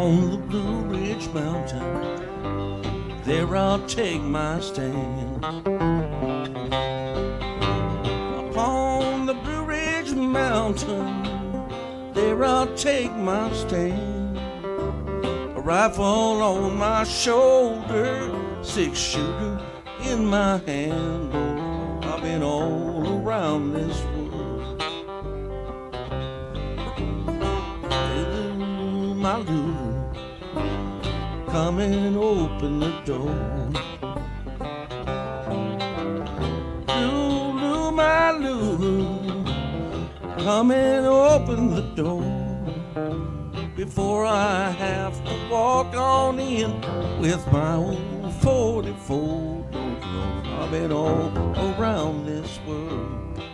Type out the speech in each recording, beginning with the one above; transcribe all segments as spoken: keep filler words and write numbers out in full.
Upon the Blue Ridge Mountain, there I'll take my stand. Upon the Blue Ridge Mountain, there I'll take my stand. A rifle on my shoulder, six shooter in my hand. Oh, I've been all around this world. Lulu, my Lulu, come and open the door. Lulu, my Lulu, come and open the door before I have to walk on in with my old forty-four. I've been all around this world.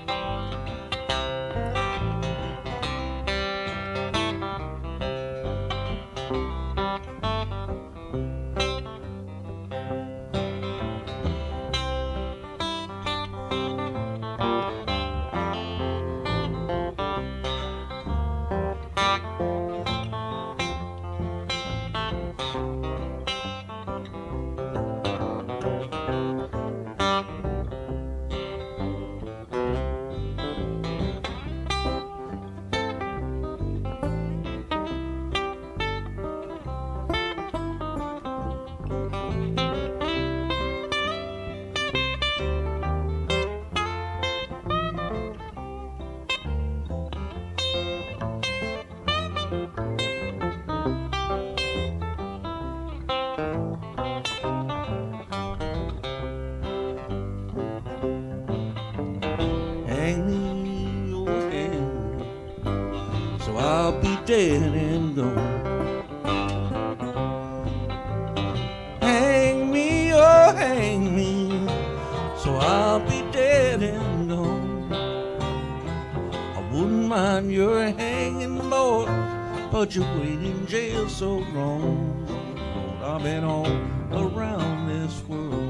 Hang me, oh hang me, so I'll be dead and gone. Hang me, oh hang me, so I'll be dead and gone. I wouldn't mind your hanging, boys, but you wait in jail so long. Lord, I've been all around this world.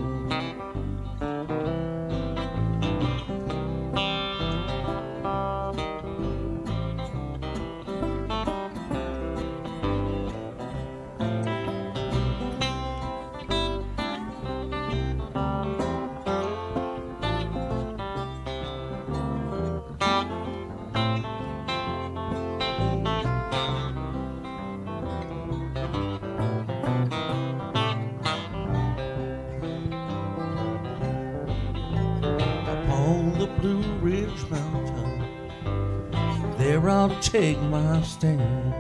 On the Blue Ridge Mountain, there I'll take my stand.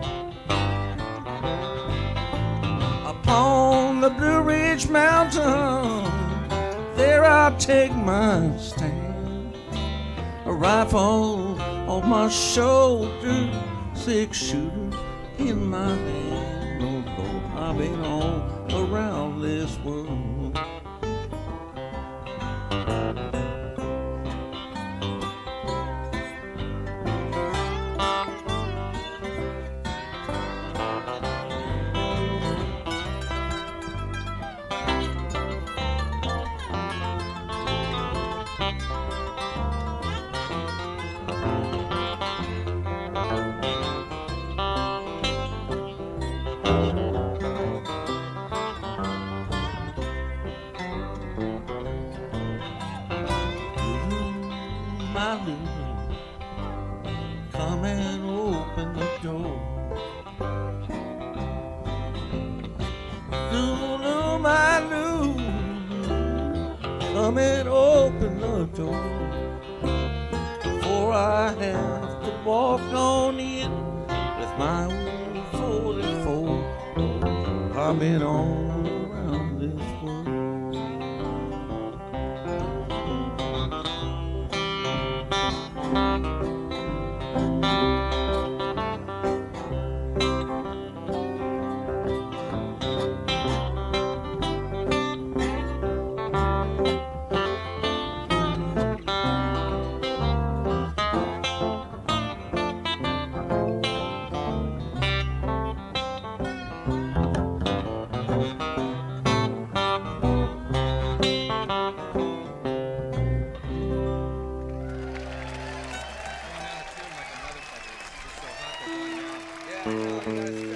Upon the Blue Ridge Mountain, there I'll take my stand. A rifle on my shoulder, six shooter in my hand. Oh Lord, I've been all around this world. My Lulu, come and open the door. Lulu, my Lulu, come and open the door before I have to walk on in with my old forty-four. I've been all around this world. Yeah,